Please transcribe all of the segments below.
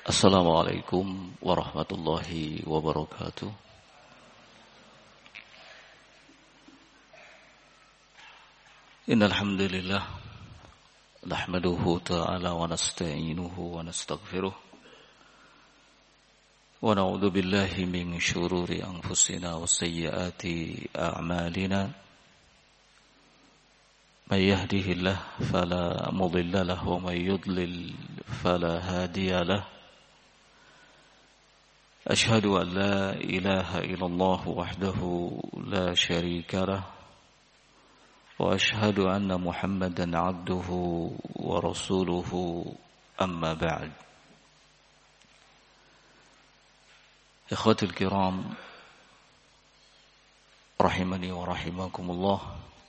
Assalamualaikum warahmatullahi wabarakatuh. Innal hamdalillah nahmaduhu ta'ala wa nasta'inuhu wa nastaghfiruh wa na'udzu billahi min shururi anfusina wa sayyiati a'malina. May yahdihillahu fala mudilla lahu wa may yudlil fala hadiya lahu. أشهد أن لا إله إلا الله وحده لا شريك له وأشهد أن محمدا عبده ورسوله أما بعد. إخوتي الكرام رحمني ورحمكم الله.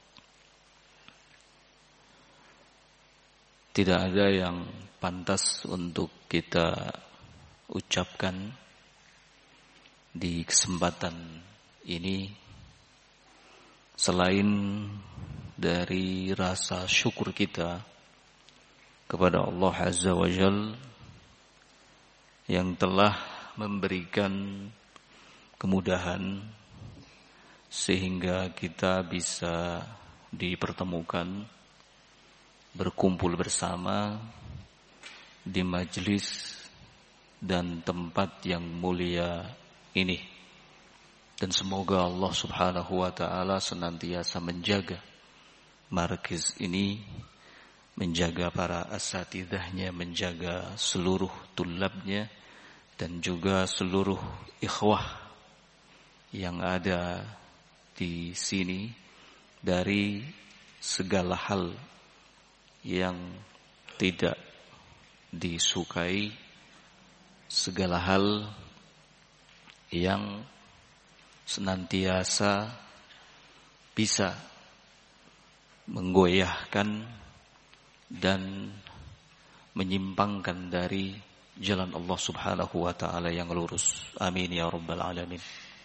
Tidak ada yang pantas untuk kita ucapkan di kesempatan ini selain dari rasa syukur kita kepada Allah Azza wa Jalla yang telah memberikan kemudahan sehingga kita bisa dipertemukan berkumpul bersama di majelis dan tempat yang mulia ini, dan semoga Allah Subhanahu wa ta'ala senantiasa menjaga markiz ini, menjaga para asatidahnya, menjaga seluruh tulabnya dan juga seluruh ikhwah yang ada di sini dari segala hal yang tidak disukai, segala hal yang senantiasa bisa menggoyahkan dan menyimpangkan dari jalan Allah Subhanahu wa ta'ala yang lurus. Amin ya rabbal alamin.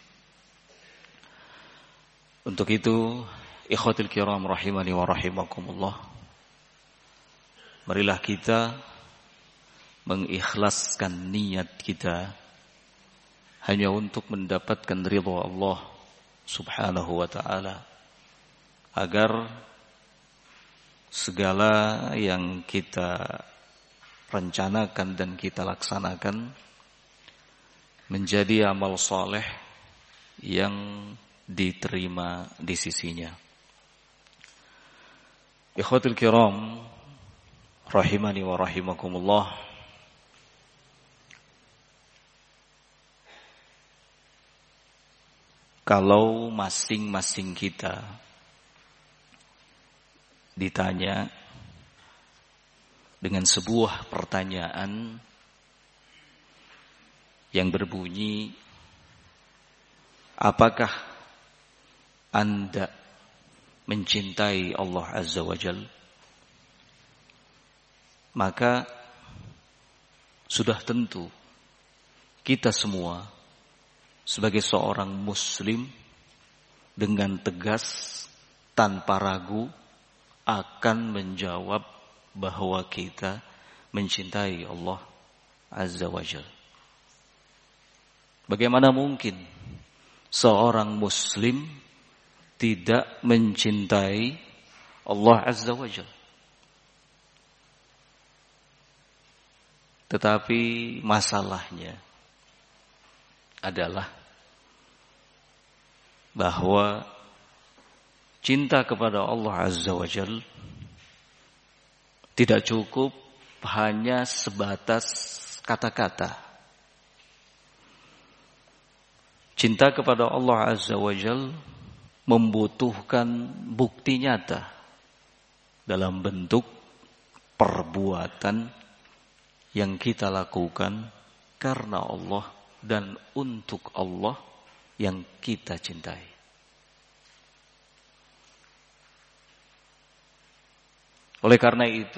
Untuk itu, ikhwatul kiram rahimani wa rahimakumullah, marilah kita mengikhlaskan niat kita hanya untuk mendapatkan ridha Allah Subhanahu wa ta'ala, agar segala yang kita rencanakan dan kita laksanakan menjadi amal soleh yang diterima di sisinya. Ikhwatul kiram rahimani wa rahimakumullah, kalau masing-masing kita ditanya dengan sebuah pertanyaan yang berbunyi, apakah Anda mencintai Allah Azza wa Jalla? Maka sudah tentu kita semua sebagai seorang muslim dengan tegas tanpa ragu akan menjawab bahwa kita mencintai Allah Azza wa Jalla. Bagaimana mungkin seorang muslim tidak mencintai Allah Azza wa Jalla? Tetapi masalahnya adalah bahwa cinta kepada Allah Azza wa Jalla tidak cukup hanya sebatas kata-kata. Cinta kepada Allah Azza wa Jalla membutuhkan bukti nyata dalam bentuk perbuatan yang kita lakukan karena Allah dan untuk Allah yang kita cintai. Oleh karena itu,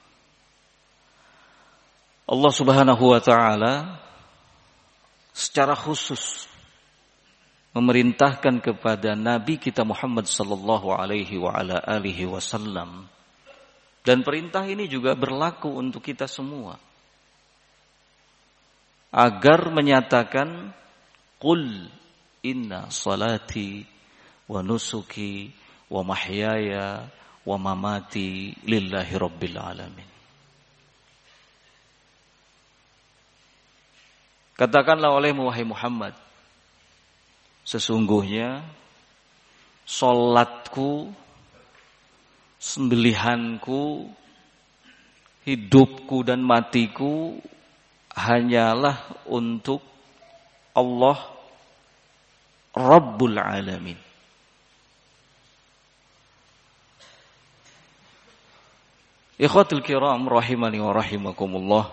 Allah Subhanahu wa ta'ala secara khusus memerintahkan kepada Nabi kita Muhammad sallallahu alaihi wa ala alihi wasallam, dan perintah ini juga berlaku untuk kita semua. agar menyatakan qul inna salati wa nusuki wa mahyaya wa mamati lillahi rabbil alamin. Katakanlah olehmu wahai Muhammad, sesungguhnya salatku, sembelihanku, hidupku dan matiku hanyalah untuk Allah Rabbul Alamin. Ikhwatul kiram rahimani wa rahimakumullah.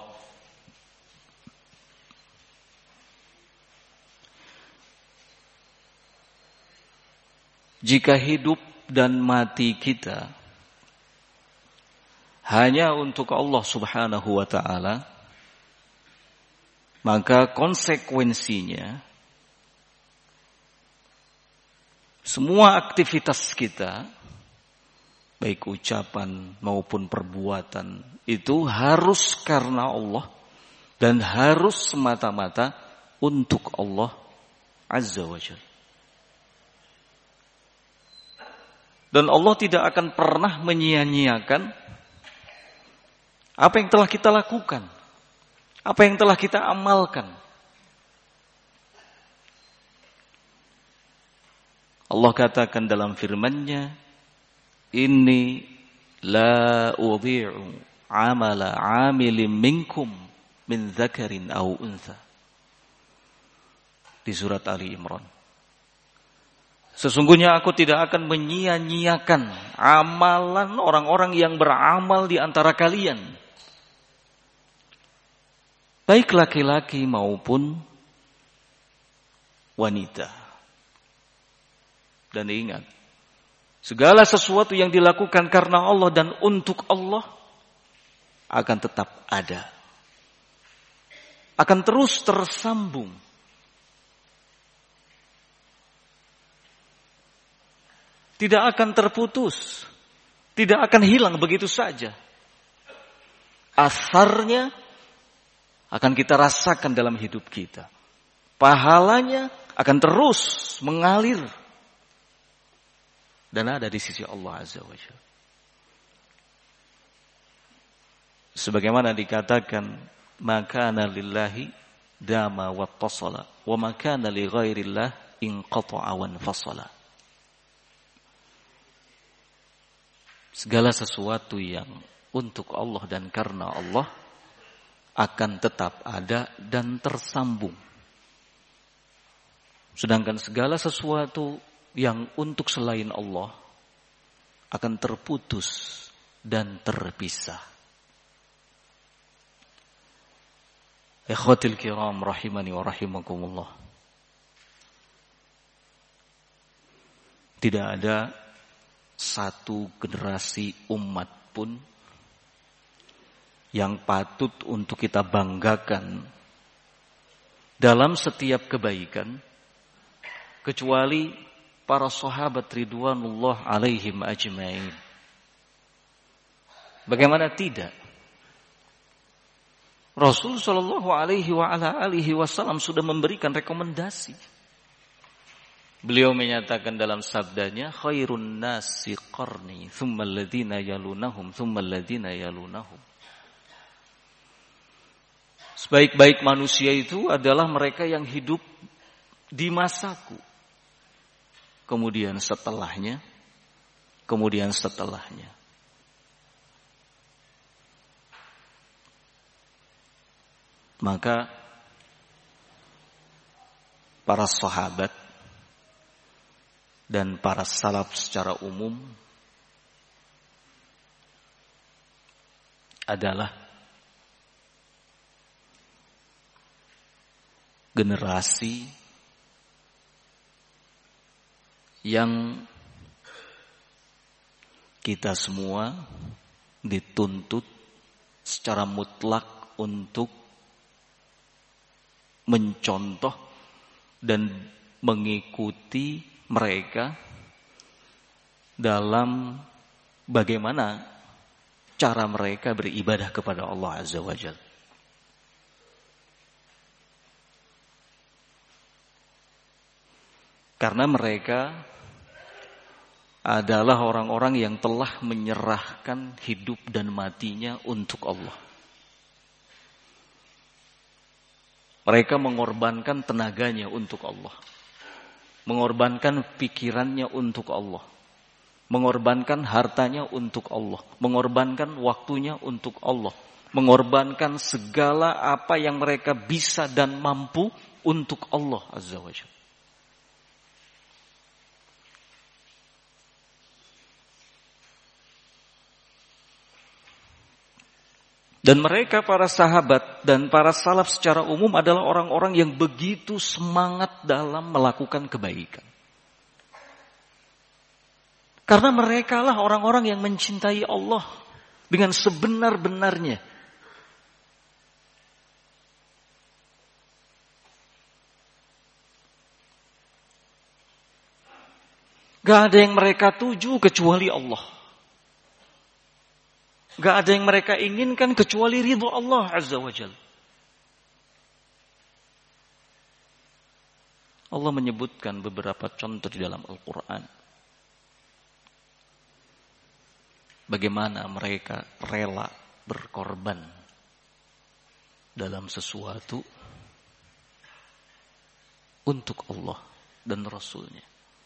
Jika hidup dan mati kita hanya untuk Allah Subhanahu wa ta'ala, maka konsekuensinya semua aktivitas kita, baik ucapan maupun perbuatan, itu harus karena Allah dan harus semata-mata untuk Allah Azza wa Jalla. Dan Allah tidak akan pernah menyia-nyiakan apa yang telah kita lakukan, apa yang telah kita amalkan. Allah katakan dalam firman-Nya, inni la udhi'u amala 'amilin minkum min dzakarin aw untha. Di surat Ali Imran. Sesungguhnya aku tidak akan menyia-nyiakan amalan orang-orang yang beramal di antara kalian, baik laki-laki maupun wanita. Dan ingat, segala sesuatu yang dilakukan karena Allah dan untuk Allah akan tetap ada, akan terus tersambung. Tidak akan terputus, tidak akan hilang begitu saja. Asarnya akan kita rasakan dalam hidup kita. Pahalanya akan terus mengalir dan ada di sisi Allah Azza wa Jalla. Sebagaimana dikatakan, makana lillahi dama wattasala wa makana li ghairillah inqata'a wa infasala. Segala sesuatu yang untuk Allah dan karena Allah akan tetap ada dan tersambung. Sedangkan segala sesuatu yang untuk selain Allah akan terputus dan terpisah. Ikhwatil kiram rahimani wa rahimakumullah. Tidak ada satu generasi umat pun yang patut untuk kita banggakan dalam setiap kebaikan kecuali para sahabat ridwanullah alaihim ajmain. Bagaimana tidak? Rasul sallallahu alaihi wa ala alihi wasallam sudah memberikan rekomendasi. Beliau menyatakan dalam sabdanya, khairun nasi qarni, thumma alladhina yalunahum, thumma alladhina yalunahum. Sebaik-baik manusia itu adalah mereka yang hidup di masaku. Kemudian setelahnya, kemudian setelahnya. Maka para sahabat dan para salaf secara umum adalah generasi yang kita semua dituntut secara mutlak untuk mencontoh dan mengikuti mereka dalam bagaimana cara mereka beribadah kepada Allah Azza wa Jalla. Karena mereka adalah orang-orang yang telah menyerahkan hidup dan matinya untuk Allah. Mereka mengorbankan tenaganya untuk Allah. Mengorbankan pikirannya untuk Allah. Mengorbankan hartanya untuk Allah. Mengorbankan waktunya untuk Allah. Mengorbankan segala apa yang mereka bisa dan mampu untuk Allah Azza wa Jalla. Dan mereka para sahabat dan para salaf secara umum adalah orang-orang yang begitu semangat dalam melakukan kebaikan. Karena mereka lah orang-orang yang mencintai Allah dengan sebenar-benarnya. Gak ada yang mereka tuju kecuali Allah. Gak ada yang mereka inginkan kecuali ridho Allah Azza wa Jalla. Allah menyebutkan beberapa contoh di dalam Al-Quran. Bagaimana mereka rela berkorban dalam sesuatu untuk Allah dan Rasulnya.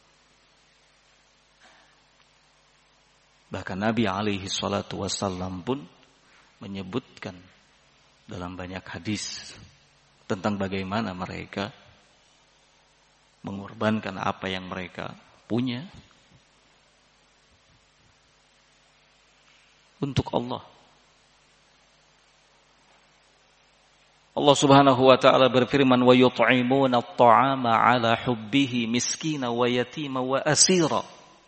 Bahkan Nabi alaihi salatu wassalam pun menyebutkan dalam banyak hadis tentang bagaimana mereka mengorbankan apa yang mereka punya untuk Allah. Allah Subhanahu wa taala berfirman, "Wa yut'imuna at-ta'ama 'ala hubbihi miskina wa yatima wa asira."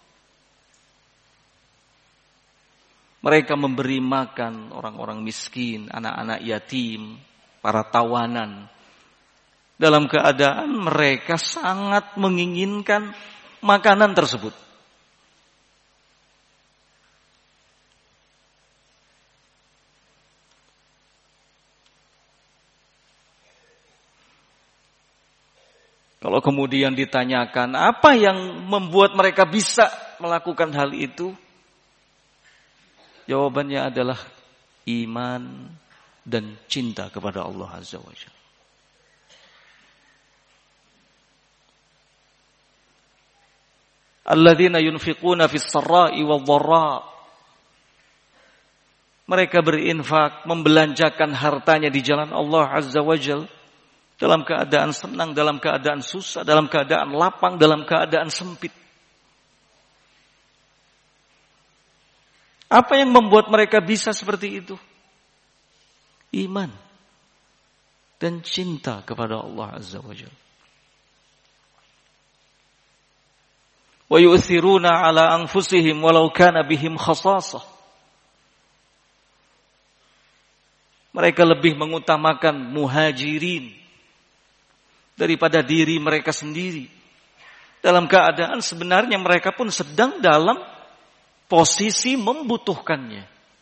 Mereka memberi makan orang-orang miskin, anak-anak yatim, para tawanan. Dalam keadaan mereka sangat menginginkan makanan tersebut. Kalau kemudian ditanyakan apa yang membuat mereka bisa melakukan hal itu, jawabannya adalah iman dan cinta kepada Allah Azza wa Jalla. Alladzina yunfiquna fis sarra'i wad dharra. Mereka berinfak, membelanjakan hartanya di jalan Allah Azza wa Jalla dalam keadaan senang, dalam keadaan susah, dalam keadaan lapang, dalam keadaan sempit. Apa yang membuat mereka bisa seperti itu? Iman dan cinta kepada Allah Azza wa Jalla. Wa yu'thiruna ala anfusihim walau kana bihim khasasah. Mereka lebih mengutamakan muhajirin daripada diri mereka sendiri. Dalam keadaan sebenarnya mereka pun sedang dalam posisi membutuhkannya.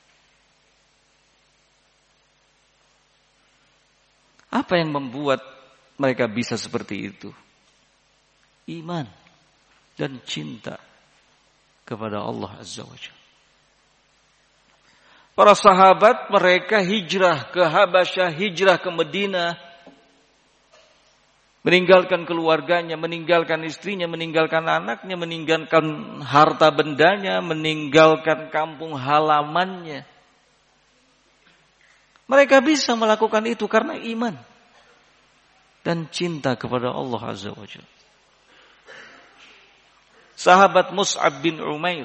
Apa yang membuat mereka bisa seperti itu? Iman dan cinta kepada Allah Azza wa Jalla. Para sahabat mereka hijrah ke Habasyah, hijrah ke Madinah, meninggalkan keluarganya, meninggalkan istrinya, meninggalkan anaknya, meninggalkan harta bendanya, meninggalkan kampung halamannya. Mereka bisa melakukan itu karena iman dan cinta kepada Allah Azza wa Jalla. Sahabat Mus'ab bin Umair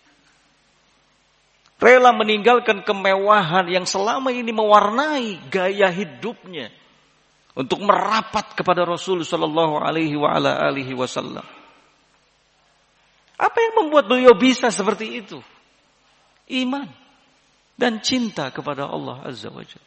rela meninggalkan kemewahan yang selama ini mewarnai gaya hidupnya untuk merapat kepada Rasul sallallahu alaihi wa ala alihi wasallam. Apa yang membuat beliau bisa seperti itu? Iman dan cinta kepada Allah Azza wa Jalla.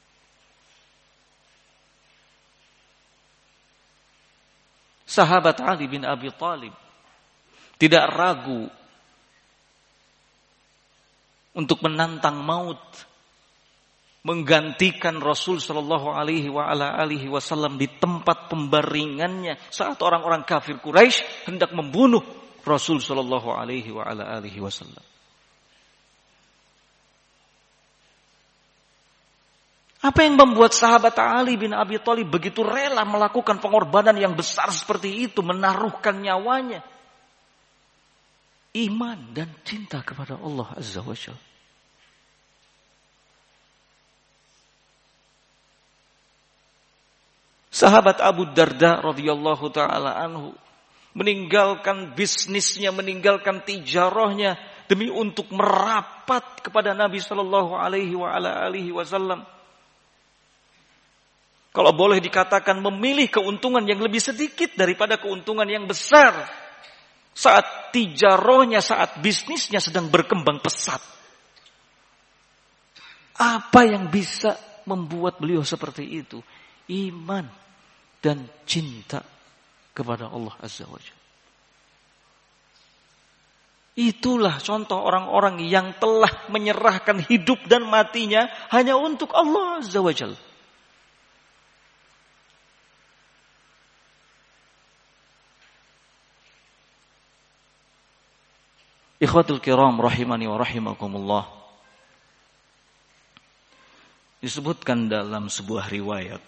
Sahabat Ali bin Abi Thalib tidak ragu untuk menantang maut menggantikan Rasul sallallahu alaihi wasallam di tempat pembaringannya saat orang-orang kafir Quraisy hendak membunuh Rasul sallallahu alaihi wasallam. Apa yang membuat sahabat Ali bin Abi Thalib begitu rela melakukan pengorbanan yang besar seperti itu, menaruhkan nyawanya? Iman dan cinta kepada Allah Azza wa Jalla. Sahabat Abu Darda radhiyallahu taala anhu meninggalkan bisnisnya, meninggalkan tijarahnya demi untuk merapat kepada Nabi sallallahu alaihi wasallam. Kalau boleh dikatakan memilih keuntungan yang lebih sedikit daripada keuntungan yang besar saat tijarahnya, saat bisnisnya sedang berkembang pesat. Apa yang bisa membuat beliau seperti itu? Iman dan cinta kepada Allah Azza wa Jalla. Itulah contoh orang-orang yang telah menyerahkan hidup dan matinya hanya untuk Allah Azza wa Jalla. Ikhwatul kiram rahimani wa rahimakumullah. Disebutkan dalam sebuah riwayat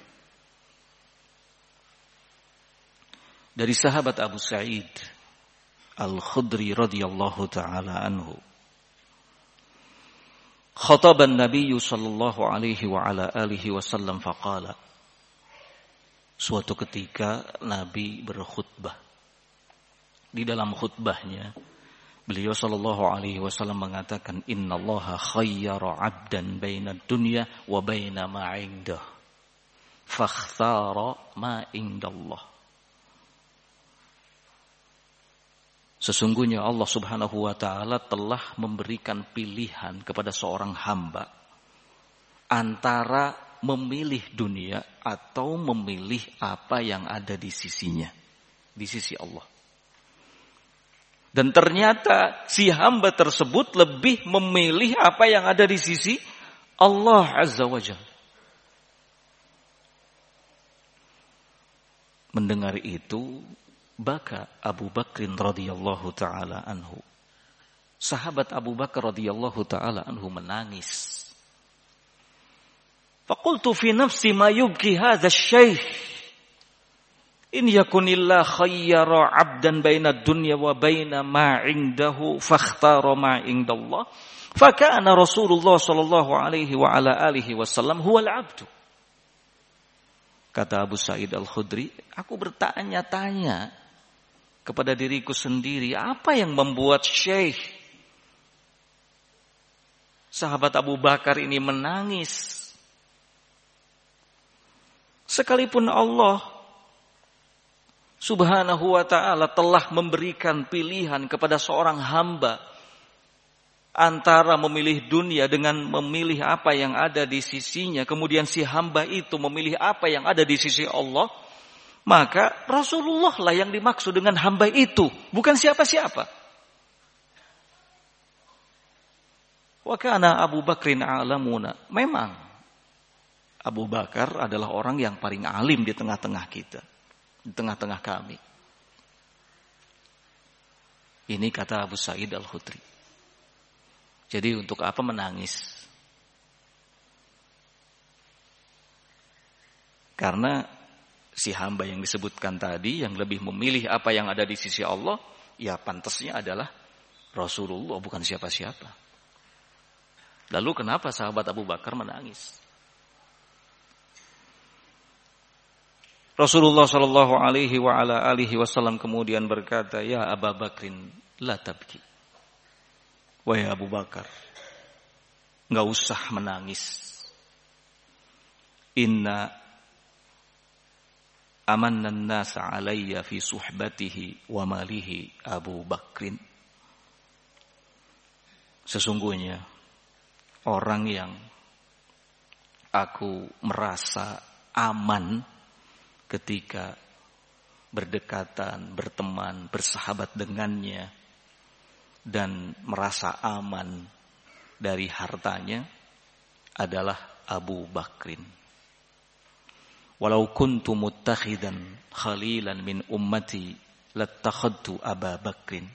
dari sahabat Abu Sa'id Al-Khudri radhiyallahu taala anhu. Khataban Nabi sallallahu alaihi wa ala alihi wasallam faqala. Suatu ketika Nabi berkhutbah. Di dalam khutbahnya beliau sallallahu alaihi wasallam mengatakan, innallaha khayyara 'abdan baina dunya wa baina ma 'indah fakhtara ma 'indallah. Sesungguhnya Allah Subhanahu wa taala telah memberikan pilihan kepada seorang hamba antara memilih dunia atau memilih apa yang ada di sisinya, di sisi Allah. Dan ternyata si hamba tersebut lebih memilih apa yang ada di sisi Allah Azza wa Jalla. Mendengar itu, baka Abu Bakrin radhiyallahu taala anhu. Sahabat Abu Bakar radhiyallahu taala anhu menangis. Faqultu fi nafsi ma yubki hadha asy-syaikh. In yakunillah khayyara 'abdan baina dunya wa baina ma 'indahu fakhtara ma 'indallah fa kana Rasulullah sallallahu alaihi wa ala alihi wasallam huwal 'abdu. Kata Abu Sa'id Al-Khudri, aku bertanya-tanya kepada diriku sendiri, apa yang membuat Syekh sahabat Abu Bakar ini menangis? Sekalipun Allah Subhanahu wa ta'ala telah memberikan pilihan kepada seorang hamba antara memilih dunia dengan memilih apa yang ada di sisinya. Kemudian si hamba itu memilih apa yang ada di sisi Allah. Maka Rasulullah lah yang dimaksud dengan hamba itu, bukan siapa-siapa. Wa kana Abu Bakrin a'lamuna. Memang Abu Bakar adalah orang yang paling alim di tengah-tengah kita, di tengah-tengah kami. Ini kata Abu Sa'id Al-Khudri. Jadi untuk apa menangis? Karena si hamba yang disebutkan tadi yang lebih memilih apa yang ada di sisi Allah, ya pantasnya adalah Rasulullah, bukan siapa-siapa. Lalu kenapa sahabat Abu Bakar menangis? Rasulullah sallallahu alaihi wa ala alihi wasallam kemudian berkata, ya Abu Bakrin la tabki. Wahai Abu Bakar, enggak usah menangis. Inna amanna an-nasa alayya fi suhbatihi wa malihi Abu Bakrin. Sesungguhnya orang yang aku merasa aman ketika berdekatan, berteman, bersahabat dengannya dan merasa aman dari hartanya adalah Abu Bakrin. Walau kuntu muttakhidan khalilan min ummati lattakhadtu Aba Bakrin.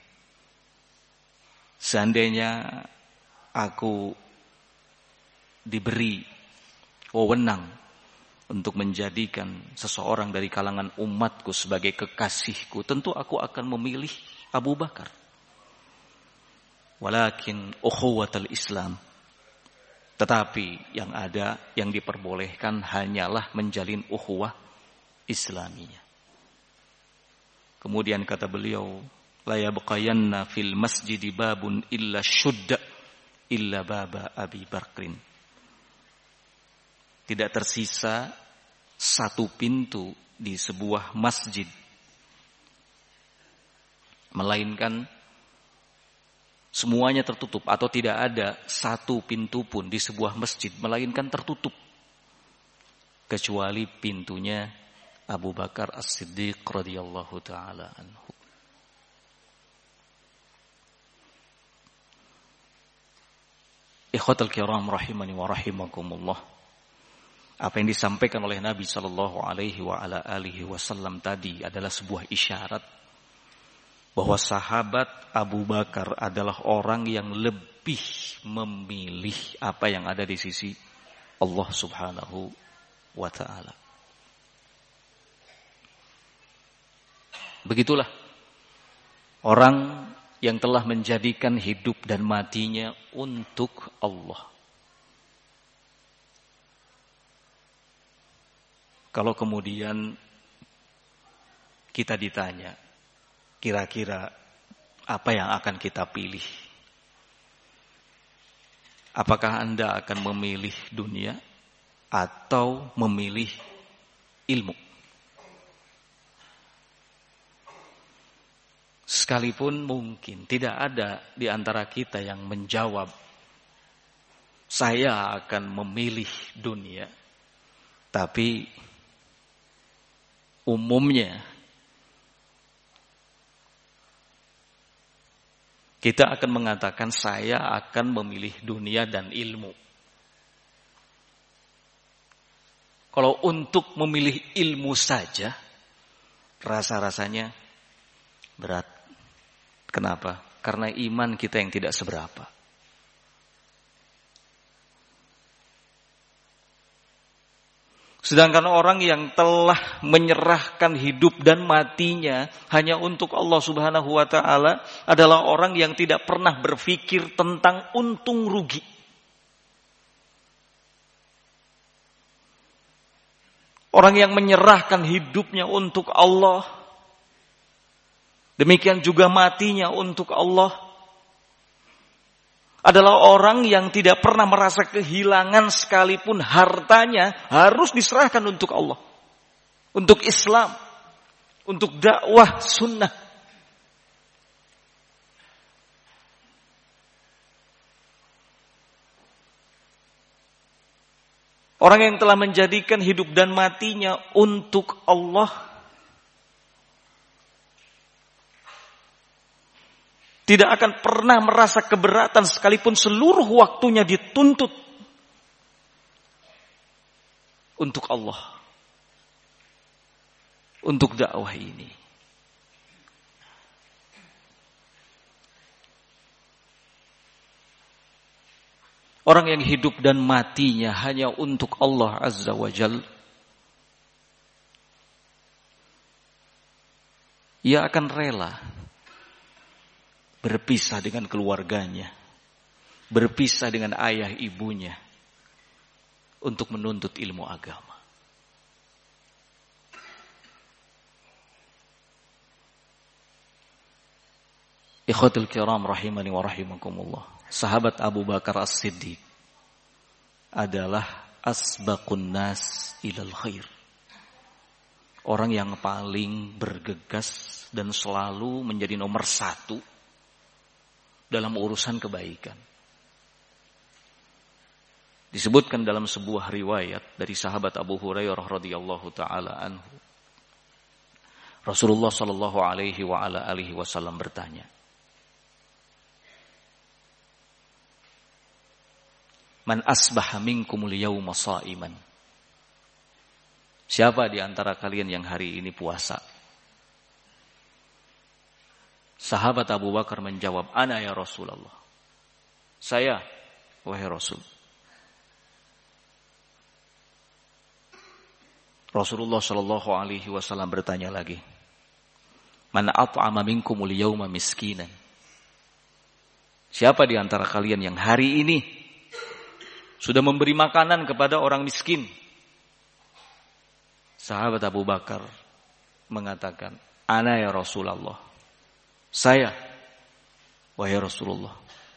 Seandainya aku diberi wewenang untuk menjadikan seseorang dari kalangan umatku sebagai kekasihku, tentu aku akan memilih Abu Bakar. Walakin ukhuwatul Islam. Tetapi yang ada, yang diperbolehkan hanyalah menjalin ukhuwah Islamiyah. Kemudian kata beliau, la yabqayanna fil masjidi babun illa syudda illa baba Abi Bakrin. Tidak tersisa satu pintu di sebuah masjid, melainkan semuanya tertutup, atau tidak ada satu pintu pun di sebuah masjid melainkan tertutup kecuali pintunya Abu Bakar As-Siddiq radhiyallahu taala anhu. Ikhwatal kiram rahimani wa rahimakumullah. Apa yang disampaikan oleh Nabi sallallahu alaihi wa ala alihi wasallam tadi adalah sebuah isyarat bahwa sahabat Abu Bakar adalah orang yang lebih memilih apa yang ada di sisi Allah Subhanahu wa ta'ala. Begitulah orang yang telah menjadikan hidup dan matinya untuk Allah. Kalau kemudian kita ditanya, kira-kira apa yang akan kita pilih? Apakah Anda akan memilih dunia atau memilih ilmu? Sekalipun mungkin tidak ada di antara kita yang menjawab, saya akan memilih dunia. Tapi umumnya kita akan mengatakan saya akan memilih dunia dan ilmu. Kalau untuk memilih ilmu saja, rasa-rasanya berat. Kenapa? Karena iman kita yang tidak seberapa. Sedangkan orang yang telah menyerahkan hidup dan matinya hanya untuk Allah Subhanahu wa ta'ala adalah orang yang tidak pernah berpikir tentang untung rugi. Orang yang menyerahkan hidupnya untuk Allah, demikian juga matinya untuk Allah, adalah orang yang tidak pernah merasa kehilangan sekalipun hartanya harus diserahkan untuk Allah, untuk Islam, untuk dakwah sunnah. Orang yang telah menjadikan hidup dan matinya untuk Allah tidak akan pernah merasa keberatan sekalipun seluruh waktunya dituntut untuk Allah, untuk dakwah ini. Orang yang hidup dan matinya hanya untuk Allah Azza wa Jalla, ia akan rela berpisah dengan keluarganya, berpisah dengan ayah ibunya untuk menuntut ilmu agama. Ikhwatul kiram rahimani wa rahimakumullah. Sahabat Abu Bakar As-Siddiq adalah asbaqun nas ilal khair. Orang yang paling bergegas dan selalu menjadi nomor satu dalam urusan kebaikan. Disebutkan dalam sebuah riwayat dari sahabat Abu Hurairah radhiyallahu taala anhu, Rasulullah sallallahu alaihi wa ala alihi wasallam bertanya, Man asbaha minkumul yawma sha'iman. Siapa di antara kalian yang hari ini puasa? Sahabat Abu Bakar menjawab, ana ya Rasulullah. Saya, wahai Rasul. Rasulullah sallallahu alaihi wasallam bertanya lagi, man at'ama minkumul yawma miskinan. Siapa di antara kalian yang hari ini sudah memberi makanan kepada orang miskin? Sahabat Abu Bakar mengatakan, ana ya Rasulullah. Saya, wahai Rasulullah.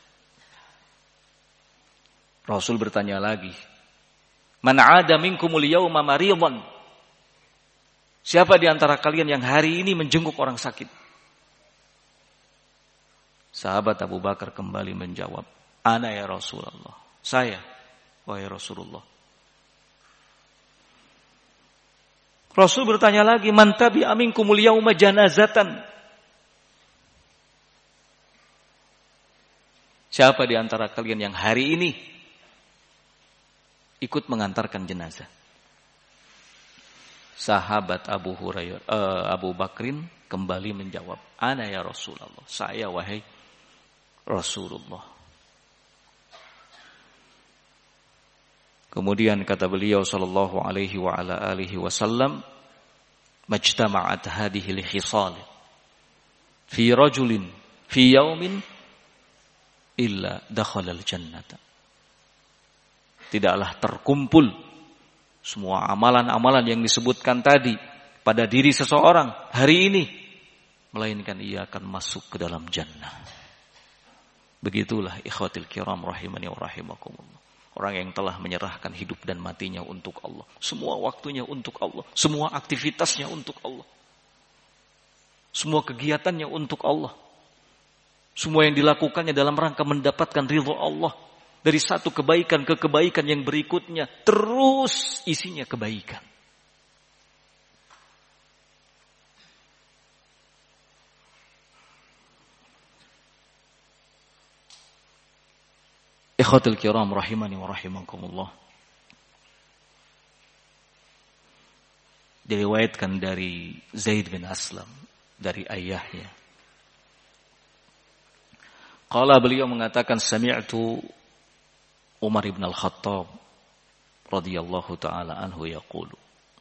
Rasul bertanya lagi, man 'ada minkumul yawma maridan. Siapa di antara kalian yang hari ini menjenguk orang sakit? Sahabat Abu Bakar kembali menjawab, ana ya Rasulullah. Saya, wahai Rasulullah. Rasul bertanya lagi, man tabi'a minkumul yawma janazatan. Siapa di antara kalian yang hari ini ikut mengantarkan jenazah? Sahabat Abu Bakrin kembali menjawab, ana ya Rasulullah. Saya, wahai Rasulullah. Kemudian kata beliau sallallahu alaihi wa ala alihi wasallam, majtama'at hadhihi al-khisal fi rajulin fi yaumin illa dakhala al-jannata. Tidaklah terkumpul semua amalan-amalan yang disebutkan tadi pada diri seseorang hari ini, melainkan ia akan masuk ke dalam jannah. Begitulah ikhwatil kiram rahimani wa rahimakumullah. Orang yang telah menyerahkan hidup dan matinya untuk Allah. Semua waktunya untuk Allah. Semua aktivitasnya untuk Allah. Semua kegiatannya untuk Allah. Semua yang dilakukannya dalam rangka mendapatkan ridha Allah. Dari satu kebaikan ke kebaikan yang berikutnya. Terus isinya kebaikan. Ikhwatul kiram rahimani wa rahimakumullah. Diriwayatkan dari Zaid bin Aslam, dari ayahnya. Qala, beliau mengatakan, sami'tu Umar ibn al-Khattab radhiyallahu ta'ala anhu yaqulu.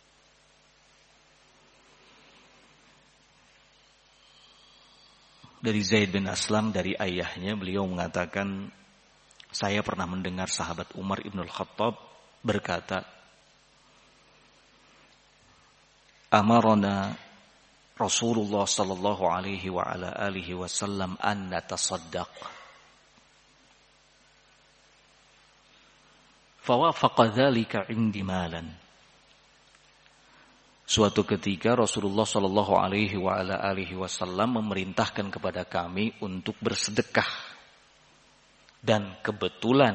Dari Zaid bin Aslam, dari ayahnya, beliau mengatakan, saya pernah mendengar sahabat Umar ibn al-Khattab berkata, amarana Rasulullah sallallahu alaihi wa ala alihi wasallam an natasaddaq. Fawafaqa dzalika indi malan. Suatu ketika Rasulullah sallallahu alaihi wa ala alihi wasallam memerintahkan kepada kami untuk bersedekah. Dan kebetulan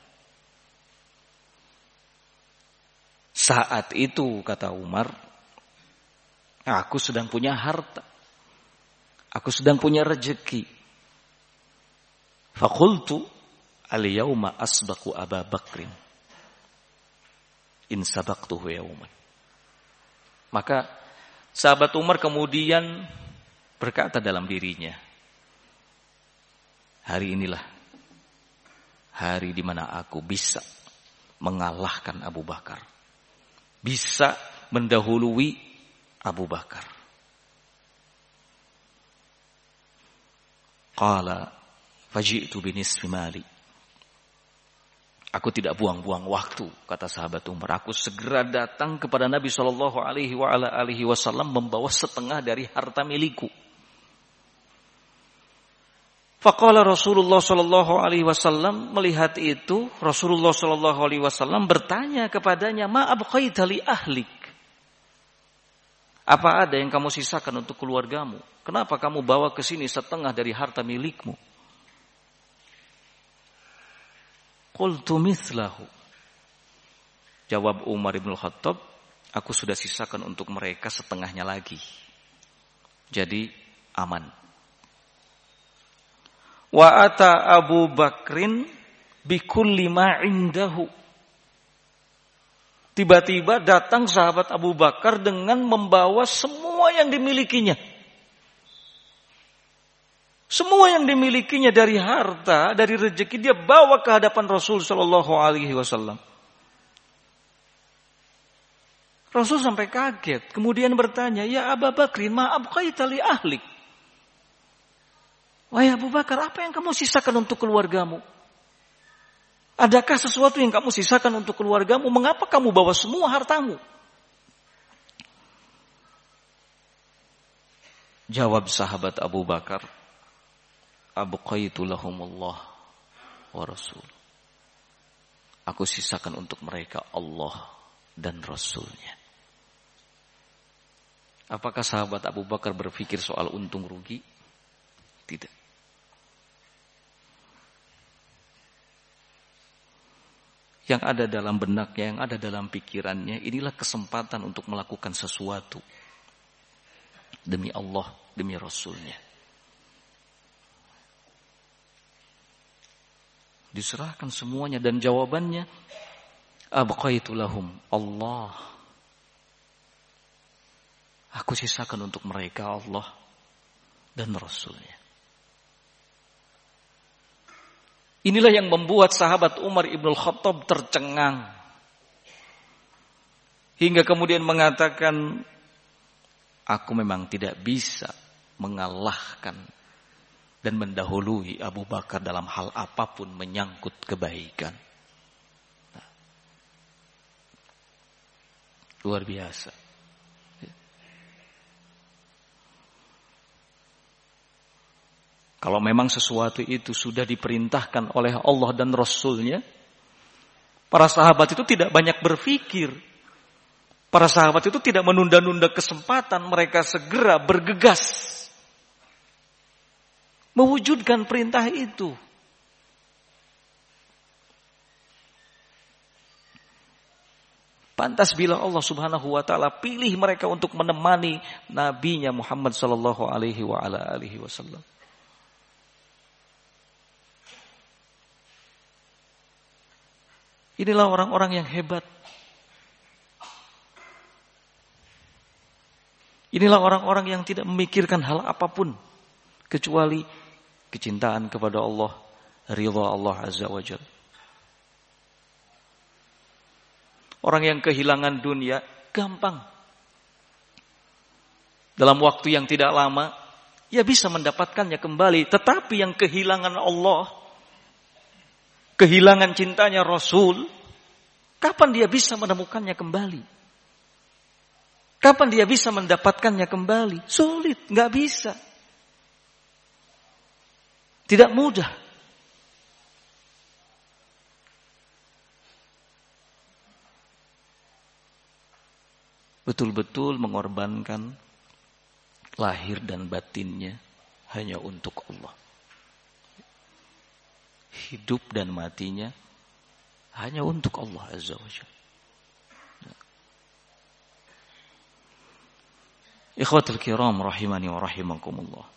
saat itu, kata Umar, aku sedang punya harta. Aku sedang punya rezeki. Faqultu al-yawma asbaqu Aba Bakrin. In sabaqtuhu yawman. Maka sahabat Umar kemudian berkata dalam dirinya, hari inilah hari di mana aku bisa mengalahkan Abu Bakar. Bisa mendahului Abu Bakar. Qala faji'tu binisfi mali. Aku tidak buang-buang waktu, kata sahabat Umar. Aku segera datang kepada Nabi sallallahu alaihi wasallam membawa setengah dari harta milikku. Faqala Rasulullah sallallahu alaihi wasallam, melihat itu Rasulullah sallallahu alaihi wasallam bertanya kepadanya, ma abqaita li ahlik? Apa ada yang kamu sisakan untuk keluargamu? Kenapa kamu bawa ke sini setengah dari harta milikmu? Qultu mithlahu. Jawab Umar bin Khattab, aku sudah sisakan untuk mereka setengahnya lagi. Jadi aman. Wa ata Abu Bakrin bikulli ma indahu. Tiba-tiba datang sahabat Abu Bakar dengan membawa semua yang dimilikinya. Semua yang dimilikinya dari harta, dari rezeki, dia bawa ke hadapan Rasul sallallahu alaihi wasallam. Rasul sampai kaget, kemudian bertanya, "Ya Abu Bakrin, ma abqaita li ahlik?" Wahai Abu Bakar, apa yang kamu sisakan untuk keluargamu? Adakah sesuatu yang kamu sisakan untuk keluargamu? Mengapa kamu bawa semua hartamu? Jawab sahabat Abu Bakar, abqaitu lahumullah wa rasul. Aku sisakan untuk mereka Allah dan Rasulnya. Apakah sahabat Abu Bakar berpikir soal untung rugi? Tidak. Yang ada dalam benaknya, yang ada dalam pikirannya, inilah kesempatan untuk melakukan sesuatu demi Allah, demi Rasulnya. Diserahkan semuanya dan jawabannya, abqaitu lahum Allah. Aku sisakan untuk mereka Allah dan Rasulnya. Inilah yang membuat sahabat Umar ibn Khattab tercengang. Hingga kemudian mengatakan, aku memang tidak bisa mengalahkan dan mendahului Abu Bakar dalam hal apapun menyangkut kebaikan. Nah, luar biasa. Kalau memang sesuatu itu sudah diperintahkan oleh Allah dan Rasulnya, para sahabat itu tidak banyak berpikir. Para sahabat itu tidak menunda-nunda kesempatan, mereka segera bergegas mewujudkan perintah itu. Pantas bila Allah Subhanahu wa taala pilih mereka untuk menemani nabinya Muhammad sallallahu alaihi wasallam. Inilah orang-orang yang hebat. Inilah orang-orang yang tidak memikirkan hal apapun kecuali kecintaan kepada Allah, ridha Allah Azza wa Jalla. Orang yang kehilangan dunia gampang. Dalam waktu yang tidak lama, ia bisa mendapatkannya kembali. Tetapi yang kehilangan Allah, kehilangan cintanya Rasul, kapan dia bisa menemukannya kembali? Kapan dia bisa mendapatkannya kembali? Sulit, nggak bisa. Tidak mudah. Betul-betul mengorbankan lahir dan batinnya hanya untuk Allah. Hidup dan matinya hanya untuk Allah Azza wa Jalla. Ikhwatul kiram rahimani wa rahimakumullah.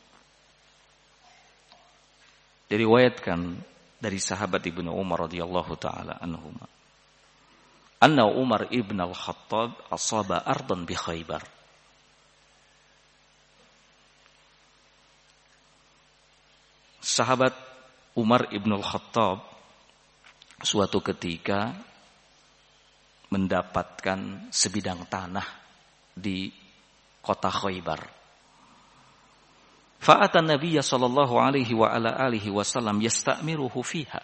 Diriwayatkan dari sahabat Ibnu Umar radhiyallahu taala anhuma, anna Umar ibn al-Khattab asaba ardan bi Khaybar. Sahabat Umar ibn al-Khattab suatu ketika mendapatkan sebidang tanah di kota Khaybar. Fa'ata Nabiya sallallahu alaihi wa ala alihi wasallam yasta'miruhu fiha.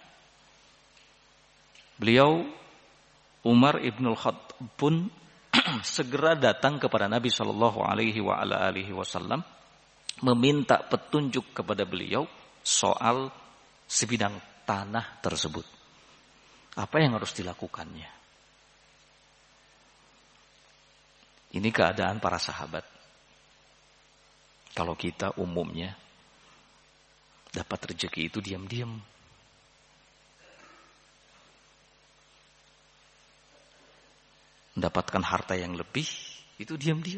Beliau Umar ibn al-Khattab pun segera datang kepada Nabi sallallahu alaihi wa ala alihi wasallam meminta petunjuk kepada beliau soal sebidang tanah tersebut. Apa yang harus dilakukannya? Ini keadaan para sahabat. Kalau kita umumnya dapat rezeki itu diam-diam. Mendapatkan harta yang lebih itu diam-diam.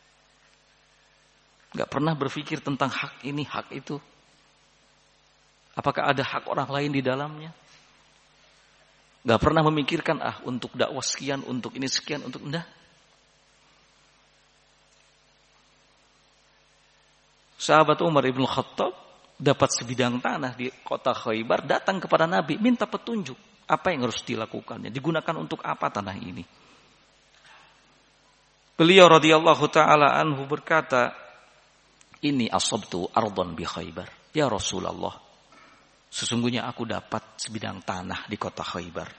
Gak pernah berpikir tentang hak ini, hak itu. Apakah ada hak orang lain di dalamnya? Gak pernah memikirkan, untuk dakwah sekian, untuk ini sekian, untuk enggak. Sahabat Umar ibn Khattab dapat sebidang tanah di kota Khaybar, datang kepada Nabi, minta petunjuk. Apa yang harus dilakukannya? Digunakan untuk apa tanah ini? Beliau radhiyallahu ta'ala anhu berkata, ini asabtu ardon bi Khaybar. Ya Rasulullah, sesungguhnya aku dapat sebidang tanah di kota Khaybar.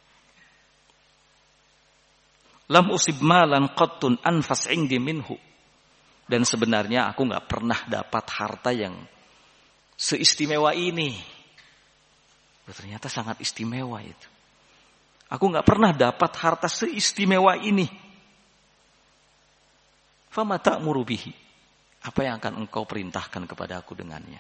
Lam usib malan qattun anfas indi minhu. Dan sebenarnya aku gak pernah dapat harta yang seistimewa ini. Ternyata sangat istimewa itu. Aku gak pernah dapat harta seistimewa ini. Fama ta'muru bihi. Apa yang akan engkau perintahkan kepada aku dengannya?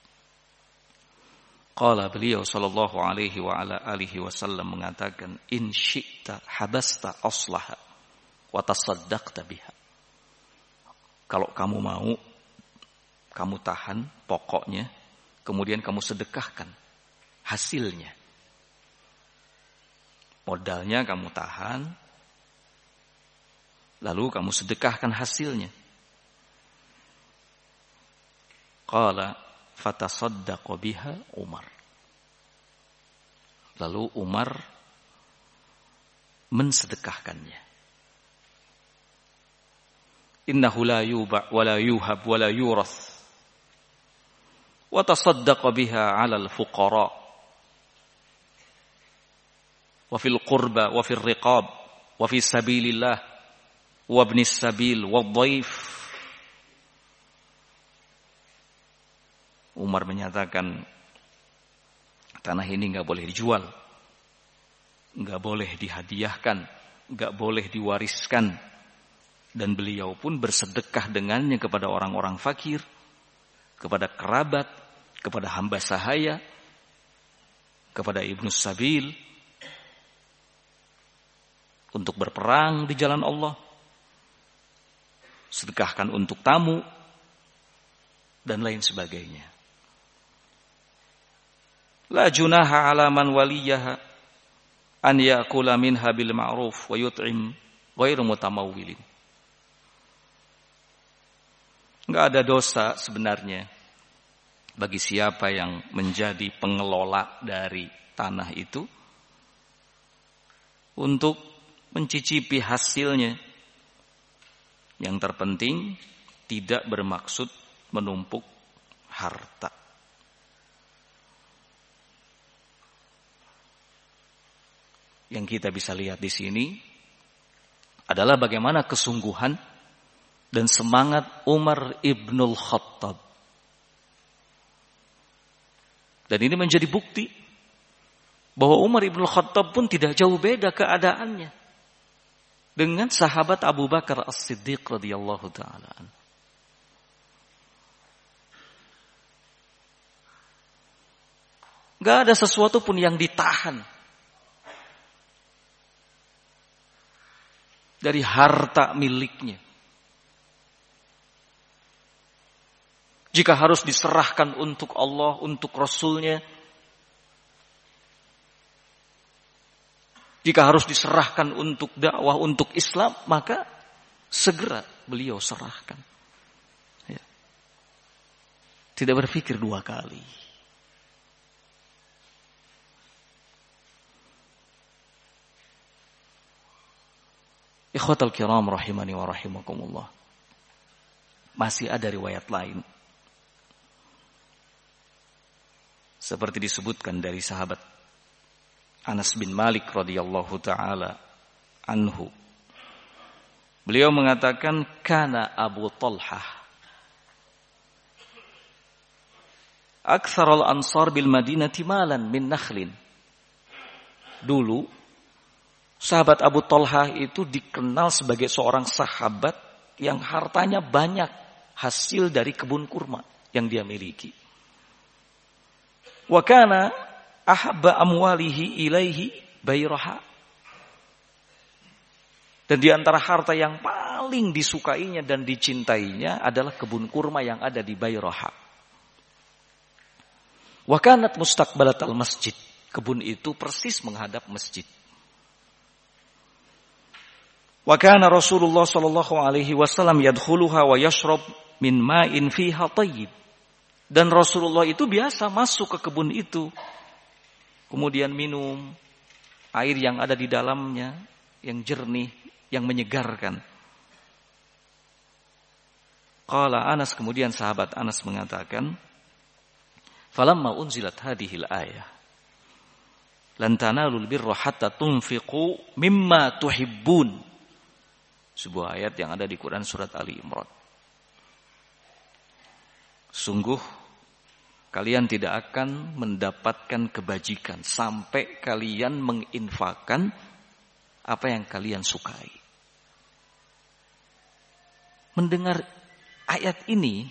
Qala, beliau sallallahu alaihi wa ala alihi wasallam mengatakan, in syi'ta habasta aslaha wa tasaddaqta biha. Kalau kamu mau, kamu tahan pokoknya, kemudian kamu sedekahkan hasilnya. Modalnya kamu tahan, lalu kamu sedekahkan hasilnya. Qala fatasaddaqa biha Umar. Lalu Umar mensedekahkannya. Innahu la yuba' wa la yuhab wa la yurath. Wa tasaddaqa biha 'ala al-fuqara. Wa fil qurba wa fil riqab wa fi sabilillah wa ibnis sabil wa dhaif. Umar menyatakan tanah ini enggak boleh dijual, enggak boleh dihadiahkan, enggak boleh diwariskan, dan beliau pun bersedekah dengannya kepada orang-orang fakir, kepada kerabat, kepada hamba sahaya, kepada ibnus sabil, untuk berperang di jalan Allah, sedekahkan untuk tamu, dan lain sebagainya. La junaha ala man waliyaha an ya'kula minha bil ma'ruf wa yut'im ghairu mutamawwilin. Enggak ada dosa sebenarnya bagi siapa yang menjadi pengelola dari tanah itu untuk mencicipi hasilnya. Yang terpenting tidak bermaksud menumpuk harta. Yang kita bisa lihat di sini adalah bagaimana kesungguhan dan semangat Umar ibnul Khattab. Dan ini menjadi bukti bahwa Umar ibnul Khattab pun tidak jauh beda keadaannya dengan sahabat Abu Bakar As-Siddiq radhiyallahu ta'ala anhu. Gak ada sesuatu pun yang ditahan dari harta miliknya. Jika harus diserahkan untuk Allah, untuk Rasulnya, jika harus diserahkan untuk dakwah, untuk Islam, maka segera beliau serahkan. Ya. Tidak berpikir dua kali. Ikhwatal kiram rahimani wa rahimakumullah. Masih ada riwayat lain. Seperti disebutkan dari sahabat Anas bin Malik radhiyallahu taala anhu. Beliau mengatakan kana Abu Talhah aktsarul ansar bil Madinati malan min nakhlin. Dulu sahabat Abu Talhah itu dikenal sebagai seorang sahabat yang hartanya banyak, hasil dari kebun kurma yang dia miliki. Wa kana ahabba amwalihi ilaihi bayraha. Dan di antara harta yang paling disukainya dan dicintainya adalah kebun kurma yang ada di Bayraha. Wa kanat mustaqbalatal masjid. Kebun itu persis menghadap masjid. Wa kana Rasulullah sallallahu alaihi wasallam yadkhuluha wa yashrab min ma'in fiha thayyib. Dan Rasulullah itu biasa masuk ke kebun itu. Kemudian minum air yang ada di dalamnya, yang jernih, yang menyegarkan. Qala Anas, kemudian sahabat Anas mengatakan, falamma unzilat hadhil ayah, lan tanalul birra hatta tunfiqu mimma tuhibbun. Sebuah ayat yang ada di Quran surat Ali Imran. Sungguh kalian tidak akan mendapatkan kebajikan sampai kalian menginfakkan apa yang kalian sukai. Mendengar ayat ini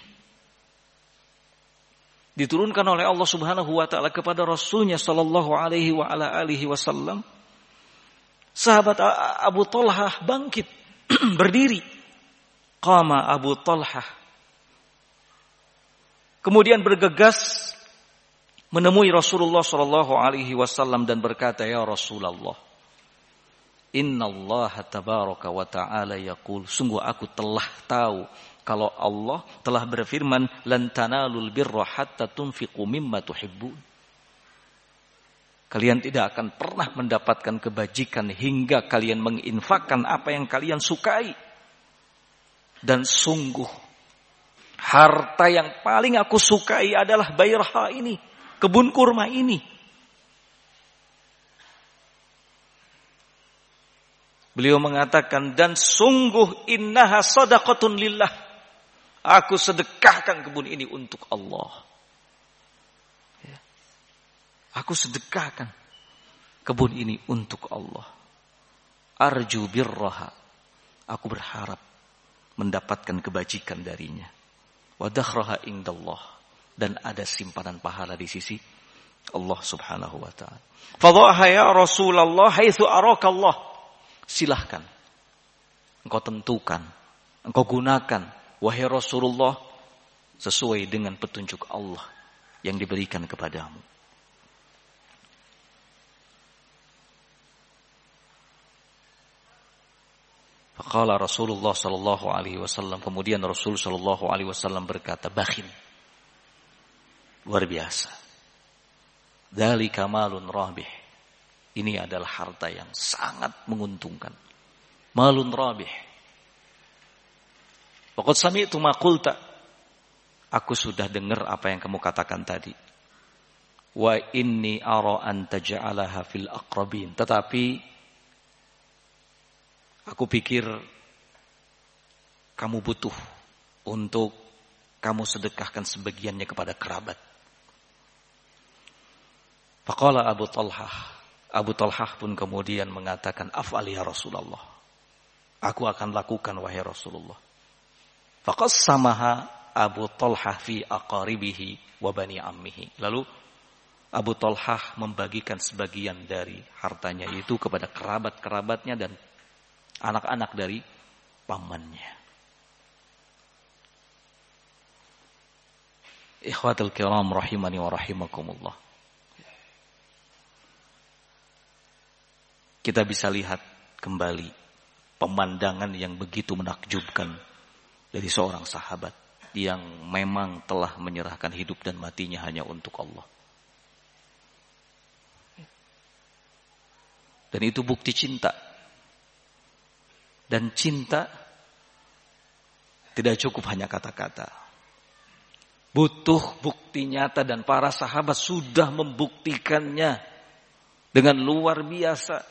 diturunkan oleh Allah Subhanahu wa taala kepada Rasulnya sallallahu alaihi wa ala alihi wasallam, sahabat Abu Talhah bangkit berdiri. Qama Abu Talhah, kemudian bergegas menemui Rasulullah sallallahu alaihi wasallam dan berkata, ya Rasulullah, innallaha tabaraka wa ta'ala yaqul, sungguh aku telah tahu kalau Allah telah berfirman, lan tanalul birra hatta tunfiqu mimma tuhibbun. Kalian tidak akan pernah mendapatkan kebajikan hingga kalian menginfakkan apa yang kalian sukai. Dan sungguh harta yang paling aku sukai adalah bayrha ini, kebun kurma ini. Beliau mengatakan, dan sungguh innaha sadaqatun lillah. Aku sedekahkan kebun ini untuk Allah. Aku sedekahkan kebun ini untuk Allah. Arju birraha. Aku berharap mendapatkan kebajikan darinya. Wa dakhraha indallah. Dan ada simpanan pahala di sisi Allah subhanahu wa ta'ala. Fadhaha ya Rasulullah haitsu araka Allah. Silahkan. Engkau tentukan. Engkau gunakan. Wahai Rasulullah, sesuai dengan petunjuk Allah yang diberikan kepadamu. Faqala Rasulullah sallallahu alaihi wasallam, kemudian Rasul sallallahu alaihi wasallam berkata, bakhil. Luar biasa. Dzalika malun rabih. Ini adalah harta yang sangat menguntungkan. Malun rabih. Faqad sami'tu ma qulta. Aku sudah dengar apa yang kamu katakan tadi. Wa inni ara an taj'alaha fil aqrabin. Tetapi aku pikir kamu butuh untuk kamu sedekahkan sebagiannya kepada kerabat. Faqala Abu Talhah. Abu Talhah pun kemudian mengatakan, af'al ya Rasulullah. Aku akan lakukan wahai Rasulullah. Faqassamaha Abu Talhah fi aqaribihi wa bani ammihi. Lalu Abu Talhah membagikan sebagian dari hartanya itu kepada kerabat-kerabatnya dan anak-anak dari pamannya. Ikhwatul kiram rahimani wa rahimakumullah. Kita bisa lihat kembali pemandangan yang begitu menakjubkan dari seorang sahabat yang memang telah menyerahkan hidup dan matinya hanya untuk Allah. Dan itu bukti cinta. Dan cinta tidak cukup hanya kata-kata. Butuh bukti nyata dan para sahabat sudah membuktikannya dengan luar biasa.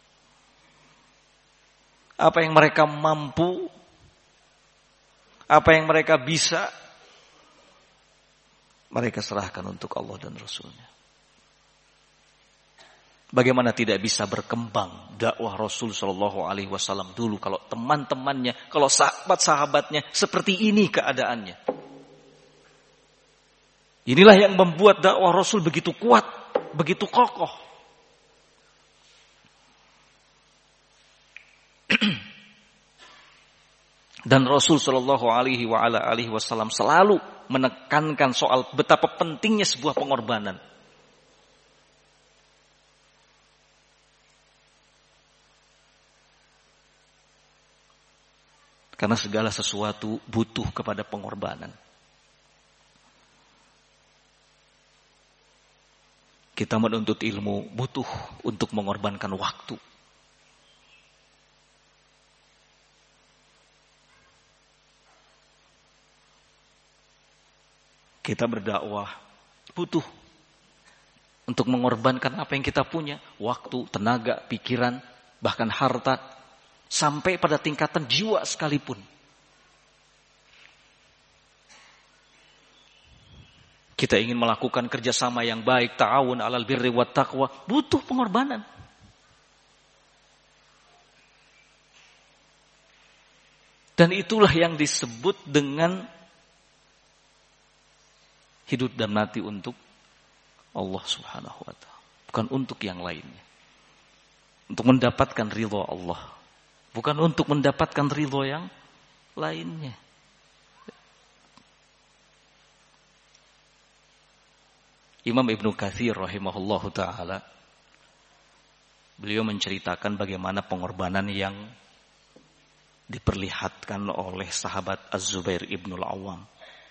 Apa yang mereka mampu, apa yang mereka bisa, mereka serahkan untuk Allah dan Rasulnya. Bagaimana tidak bisa berkembang dakwah Rasul Shallallahu Alaihi Wasallam dulu kalau teman-temannya, kalau sahabat-sahabatnya seperti ini keadaannya. Inilah yang membuat dakwah Rasul begitu kuat, begitu kokoh. Dan Rasul Shallallahu Alaihi Wasallam selalu menekankan soal betapa pentingnya sebuah pengorbanan. Karena segala sesuatu butuh kepada pengorbanan. Kita menuntut ilmu butuh untuk mengorbankan waktu. Kita berdakwah butuh untuk mengorbankan apa yang kita punya, waktu, tenaga, pikiran, bahkan harta, sampai pada tingkatan jiwa sekalipun. Kita ingin melakukan kerjasama yang baik, ta'awun 'alal birri wat taqwa, butuh pengorbanan. Dan itulah yang disebut dengan hidup dan mati untuk Allah Subhanahu wa ta'ala, bukan untuk yang lainnya. Untuk mendapatkan ridha Allah, bukan untuk mendapatkan ridha yang lainnya. Imam Ibnu Katsir rahimahullahu ta'ala, beliau menceritakan bagaimana pengorbanan yang diperlihatkan oleh sahabat Az-Zubair ibnul Awwam.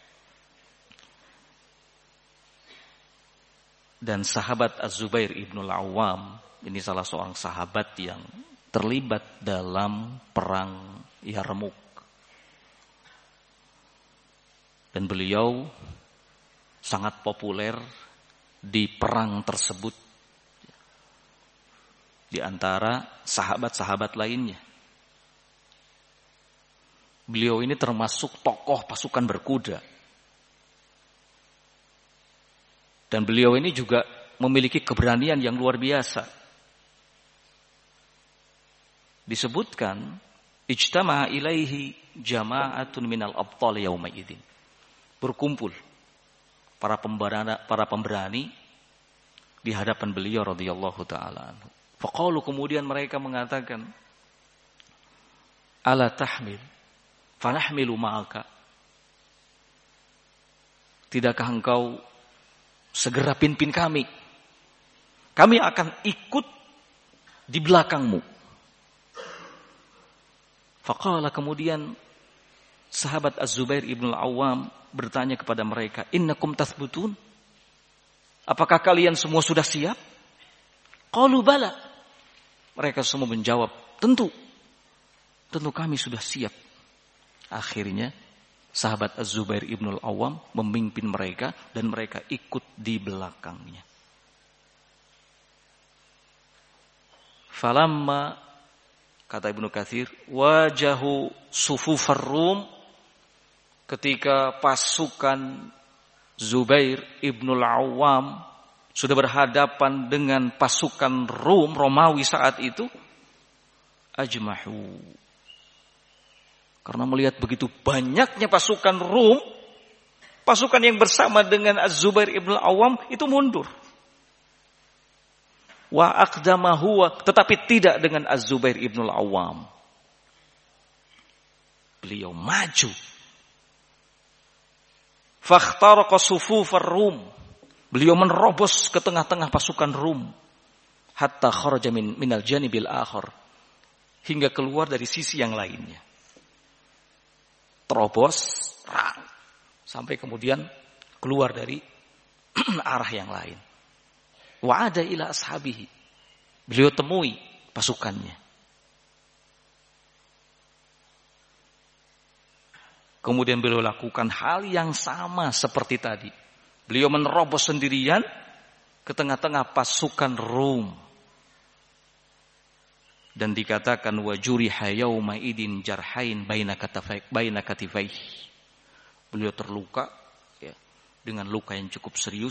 Dan sahabat Az-Zubair ibnul Awwam ini salah seorang sahabat yang terlibat dalam perang Yarmuk. Dan beliau sangat populer di perang tersebut di antara sahabat-sahabat lainnya. Beliau ini termasuk tokoh pasukan berkuda. Dan beliau ini juga memiliki keberanian yang luar biasa. Disebutkan ijtama'a ilaihi jama'atun minal abtal yauma idzin. Berkumpul para pemberani di hadapan beliau radhiyallahu taala anhu. Faqalu, kemudian mereka mengatakan, ala tahmil fanahmilu ma'aka. Tidakkah engkau segera pimpin kami? Kami akan ikut di belakangmu. Faqala, kemudian sahabat Az-Zubair ibn al-Awwam bertanya kepada mereka, innakum tathbutun? Apakah kalian semua sudah siap? Qalu bala. Mereka semua menjawab, tentu kami sudah siap. Akhirnya sahabat Az-Zubair ibn al-Awwam memimpin mereka dan mereka ikut di belakangnya. Falamma, kata Ibnu Katsir, wajahu sufufar Rum, ketika pasukan Zubair ibnul Awwam sudah berhadapan dengan pasukan Romawi saat itu, ajmahu. Karena melihat begitu banyaknya pasukan Rum, pasukan yang bersama dengan Az-Zubair ibnul Awwam itu mundur. Wa aqdama huwa, tetapi tidak dengan Az-Zubair ibnul Awwam. Beliau maju. Fakhtaraqa sufufar Rum. Beliau menerobos ke tengah-tengah pasukan Rum. Hatta kharaja minal janibil akhar. Hingga keluar dari sisi yang lainnya. Terobos, sampai kemudian keluar dari arah yang lain. Wa'ada ila ashabihi. Beliau temui pasukannya. Kemudian beliau lakukan hal yang sama seperti tadi. Beliau menerobos sendirian ke tengah-tengah pasukan Rum. Dan dikatakan wajuriha yauma idin jarhain baina katifaihi. Beliau terluka ya, dengan luka yang cukup serius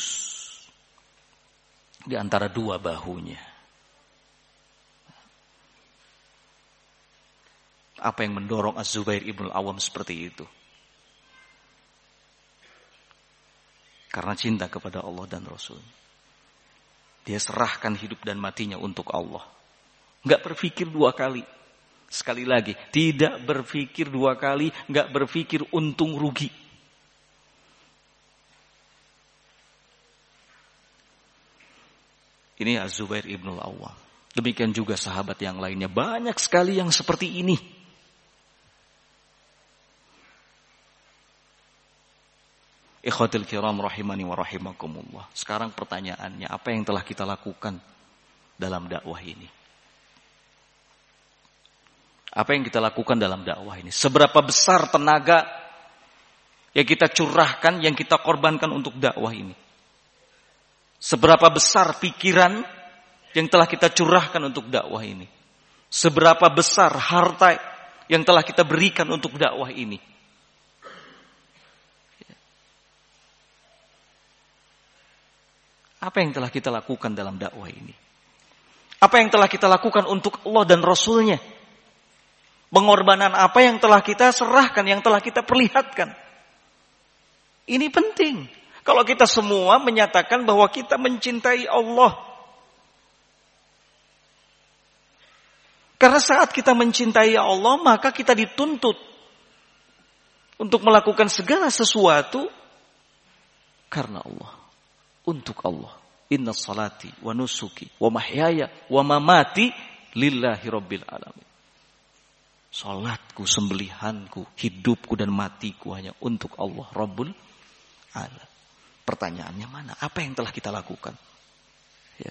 di antara dua bahunya. Apa yang mendorong Az-Zubair ibn al-Awwam seperti itu? Karena cinta kepada Allah dan Rasul. Dia serahkan hidup dan matinya untuk Allah. Enggak berpikir dua kali. Sekali lagi, tidak berpikir dua kali, enggak berpikir untung rugi. Ini Az-Zubair ibnul Awwam. Demikian juga sahabat yang lainnya. Banyak sekali yang seperti ini. Ikhwatil kiram rahimani wa rahimakumullah. Sekarang pertanyaannya, apa yang telah kita lakukan dalam dakwah ini? Apa yang kita lakukan dalam dakwah ini? Seberapa besar tenaga yang kita curahkan, yang kita korbankan untuk dakwah ini? Seberapa besar pikiran yang telah kita curahkan untuk dakwah ini? Seberapa besar harta yang telah kita berikan untuk dakwah ini? Apa yang telah kita lakukan dalam dakwah ini? Apa yang telah kita lakukan untuk Allah dan Rasulnya? Pengorbanan apa yang telah kita serahkan, yang telah kita perlihatkan? Ini penting. Kalau kita semua menyatakan bahwa kita mencintai Allah. Karena saat kita mencintai Allah, maka kita dituntut untuk melakukan segala sesuatu karena Allah. Untuk Allah. Inna salati wa nusuki wa mahyaya wa mamati lillahi rabbil alamin. Salatku, sembelihanku, hidupku dan matiku hanya untuk Allah Rabbul Alamin. Pertanyaannya mana? Apa yang telah kita lakukan? Ya.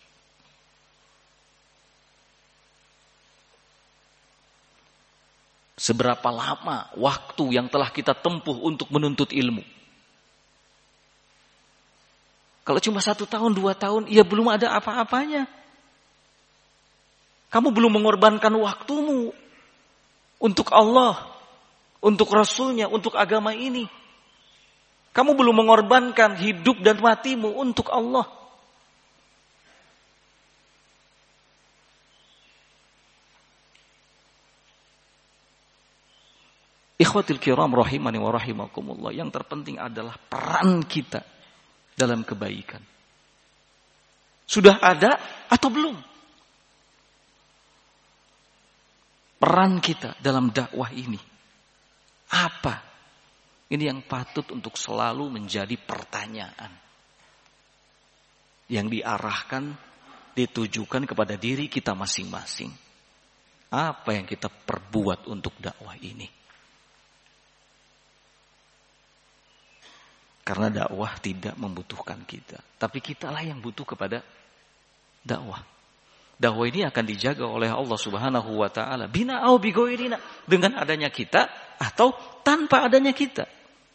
Seberapa lama waktu yang telah kita tempuh untuk menuntut ilmu? Kalau cuma 1 tahun, 2 tahun, ya belum ada apa-apanya. Kamu belum mengorbankan waktumu untuk Allah, untuk Rasulnya, untuk agama ini. Kamu belum mengorbankan hidup dan matimu untuk Allah. Ikhwatil kiram rahimani wa rahimakumullah. Yang terpenting adalah peran kita dalam kebaikan. Sudah ada atau belum? Peran kita dalam dakwah ini apa? Ini yang patut untuk selalu menjadi pertanyaan. Yang diarahkan, ditujukan kepada diri kita masing-masing. Apa yang kita perbuat untuk dakwah ini? Karena dakwah tidak membutuhkan kita. Tapi kitalah yang butuh kepada dakwah. Dakwah ini akan dijaga oleh Allah Subhanahu wa ta'ala. Bina au bigoirina. Dengan adanya kita atau tanpa adanya kita.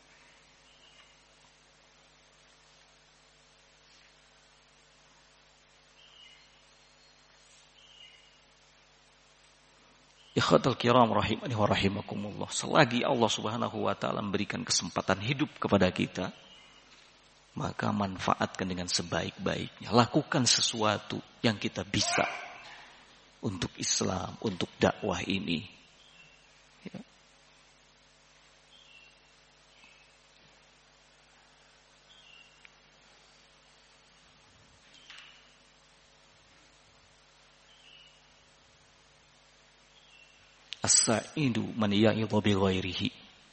Ikhwatal kiram rahimani wa rahimakumullah. Selagi Allah Subhanahu wa ta'ala memberikan kesempatan hidup kepada kita, maka manfaatkan dengan sebaik-baiknya. Lakukan sesuatu yang kita bisa untuk Islam, untuk dakwah ini. Ya. As-sa'idu man ya'idhu bi ghairihi.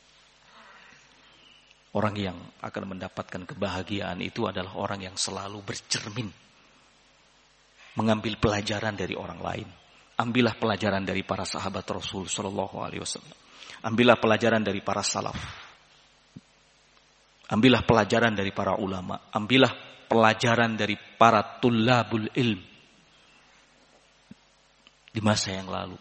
Orang yang akan mendapatkan kebahagiaan itu adalah orang yang selalu bercermin. Mengambil pelajaran dari orang lain. Ambillah pelajaran dari para sahabat Rasul sallallahu alaihi wasallam. Ambillah pelajaran dari para salaf. Ambillah pelajaran dari para ulama. Ambillah pelajaran dari para tullabul ilm di masa yang lalu.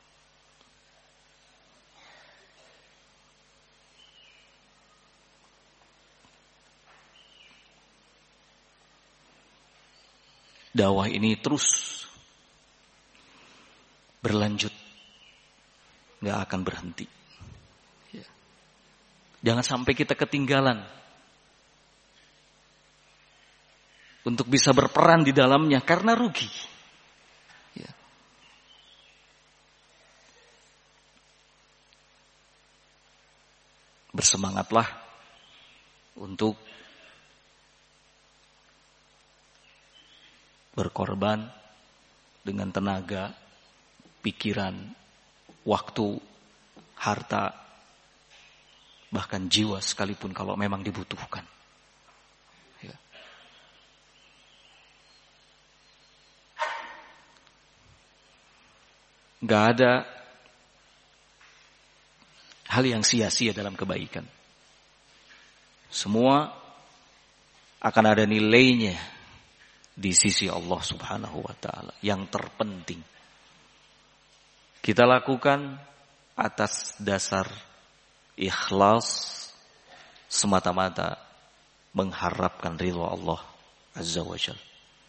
Dakwah ini terus berlanjut, nggak akan berhenti. Ya. Jangan sampai kita ketinggalan untuk bisa berperan di dalamnya karena rugi. Ya. Bersemangatlah untuk berkorban dengan tenaga, pikiran, waktu, harta, bahkan jiwa sekalipun kalau memang dibutuhkan. Ya. Gak ada hal yang sia-sia dalam kebaikan. Semua akan ada nilainya di sisi Allah Subhanahu wa taala. Yang terpenting kita lakukan atas dasar ikhlas, semata-mata mengharapkan ridha Allah Azza wa Jalla.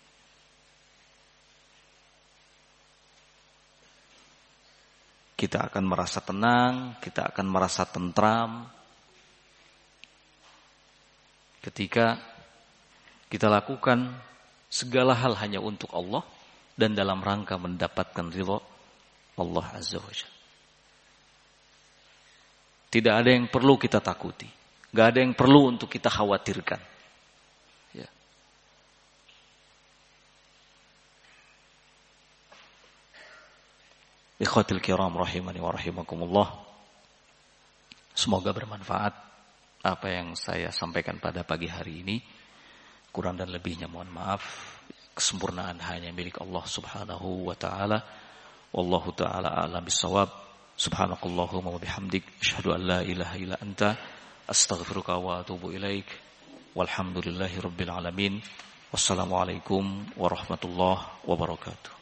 Kita akan merasa tenang, kita akan merasa tentram ketika kita lakukan segala hal hanya untuk Allah dan dalam rangka mendapatkan ridha Allah Azza wa Jalla. Tidak ada yang perlu kita takuti, gak ada yang perlu untuk kita khawatirkan. Ya. Ikhwatil kiram rahimani wa rahimakumullah. Semoga bermanfaat apa yang saya sampaikan pada pagi hari ini. Kurang dan lebihnya mohon maaf. Kesempurnaan hanya milik Allah Subhanahu wa taala. Wallahu taala a'lam bissawab. Subhanakallahumma wa bihamdik asyhadu an la ilaha illa anta astaghfiruka wa atubu ilaik. Walhamdulillahirabbil alamin. Wassalamualaikum warahmatullahi wabarakatuh.